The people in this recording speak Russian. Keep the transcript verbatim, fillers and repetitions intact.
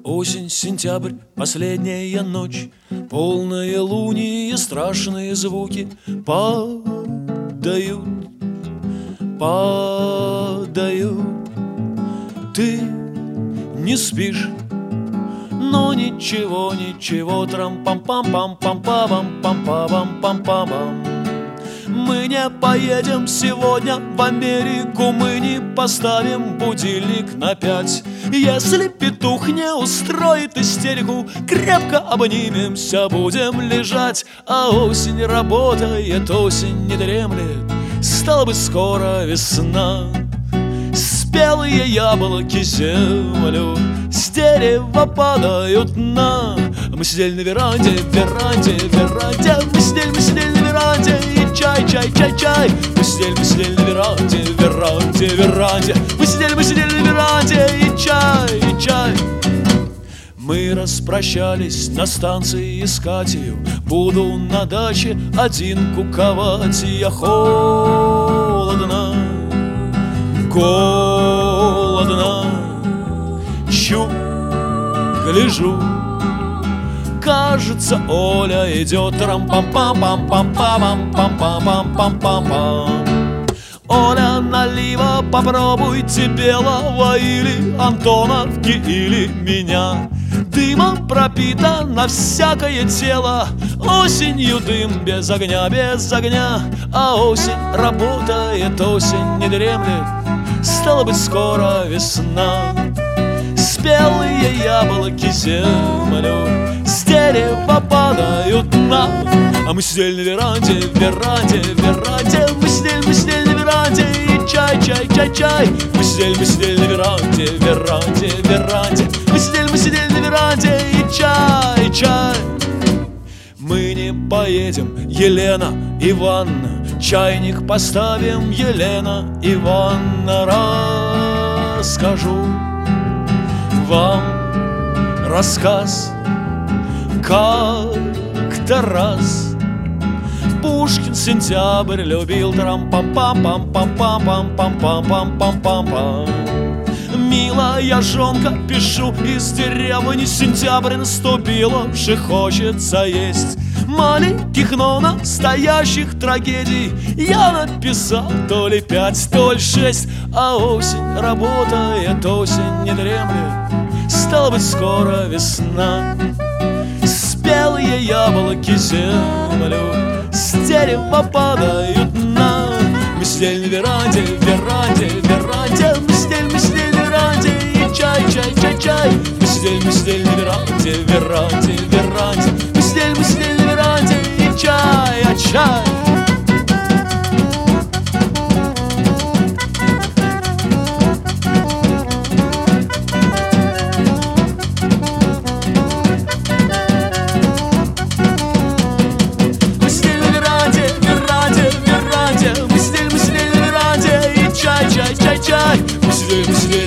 Осень, сентябрь, последняя ночь, полная лунии, страшные звуки падают, падают. Ты не спишь, но ничего, ничего, трам-пам-пам-пам-пам-пам-пам-пам-пам-пам-пам. Мы не поедем сегодня в Америку, мы не поставим будильник на пять. Если петух не устроит истерику, крепко обнимемся, будем лежать. А осень работает, осень не дремлет, стало быть, скоро весна. Спелые яблоки землю с дерева падают на. Мы сидели на веранде, веранде, веранде. Мы сидели, мы сидели на веранде, и чай, чай, чай, чай. Мы сидели, мы сидели на веранде, веранде, веранде. Мы сидели, мы сидели на веранде, и чай, и чай. Мы распрощались на станции с Катею. Буду на даче один куковать. Я холодно, голодно, чу, гляжу. Кажется, Оля идет, рам-пам-пам-пам-пам-пам-пам-пам-пам-пам-пам. Оля, налива попробуйте белого или Антоновки, или меня. Дымом пропитано всякое тело, осенью дым без огня, без огня. А осень работает, осень не дремлет, стало быть, скоро весна. Спелые яблоки землю с дерева падают на. А мы сидели на веранде, веранде, веранде. Мы сидели, мы сидели на веранде, и чай, чай, чай, чай. Мы сидели, мы сидели на веранде, веранде, веранде. Мы сидели, мы сидели на веранде, и чай, чай. Мы не поедем, Елена Ивановна, чайник поставим, Елена Ивановна. Расскажу вам рассказ. Как-то раз Пушкин сентябрь любил, трам-пам-пам-пам-пам-пам-пам-пам-пам-пам-пам. Милая жонка, пишу из деревни, сентябрь наступила, уже хочется есть. Маленьких, но настоящих трагедий я написал то ли пять, то ли шесть. А осень работает, осень не дремлет, стало быть, скоро весна. Спелые яблоки землю с дерева падают на. Мы сидели на веранде, веранде, веранде. Мы сидели, мы сидели на веранде, и чай, чай, чай, чай. Мы сидели, мы сидели на веранде, веранде, веранде. Мы сидели, мы сидели на веранде, и чай, а чай. Мы сидели, мы сидели